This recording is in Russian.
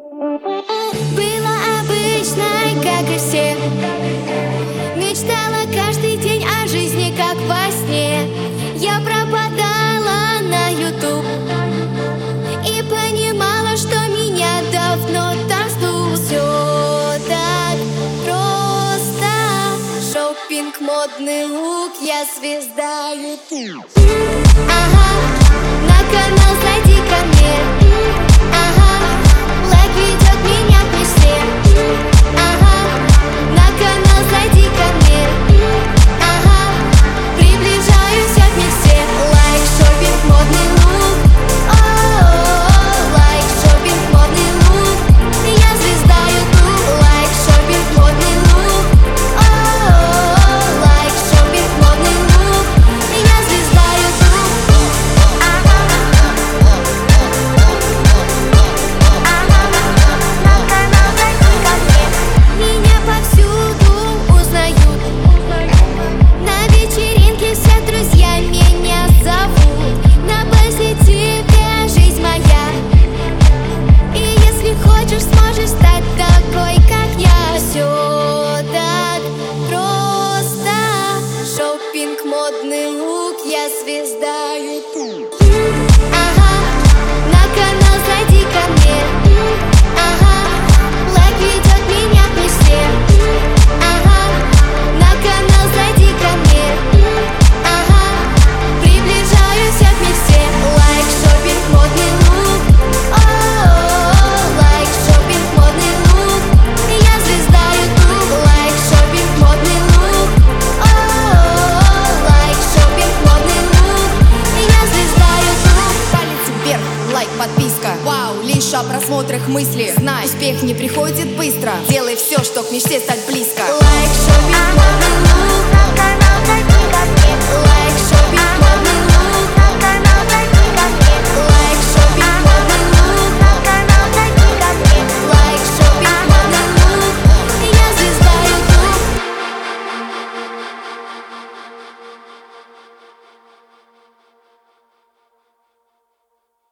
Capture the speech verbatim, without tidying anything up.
Была обычной, как и все. Мечтала каждый день о жизни, как во сне. Я пропадала на ютуб и понимала, что меня давно там ждут. Все так просто. Шоппинг, модный лук, я звезда ютуб. Ага, на канал зайди ко мне. Ага, лайк ведет меня к мечте. Ага, на канал зайди ко мне. Ага, приближаюсь я к мечте. Лайк, шоппинг, модный лук. О-о-о, лайк, шоппинг, модный лук. Я звезда ютуб. Лайк, шоппинг, модный лук. О-о-о, лайк, шоппинг, модный лук. Я звезда ютуб. Меня повсюду узнают. На вечеринке все друзья меня зовут. На позитиве жизнь моя. И если хочешь, сможешь стать такой, как я. Все так просто. Шоппинг, модный лук, я звезда ютуб. Ага, на канал зайди ко мне. Ага, лайк ведет меня к мечте. Ага, на канал зайди ко мне. Ага, приближаюсь я к мечте. Лайк, шоппинг, модный лук. О-о-о, лайк, шоппинг, модный лук. Я звезда ютуб. Лайк, шоппинг, модный лук. О-о-о, лайк, шоппинг, модный лук. Я звезда ютуб. Палец вверх, лайк, подписка. Вау, лишь о просмотрах мысли. Знай, успех не приходит быстро. Делай все, чтоб к мечте стать близко. Лайк, шоппинг, модный лук.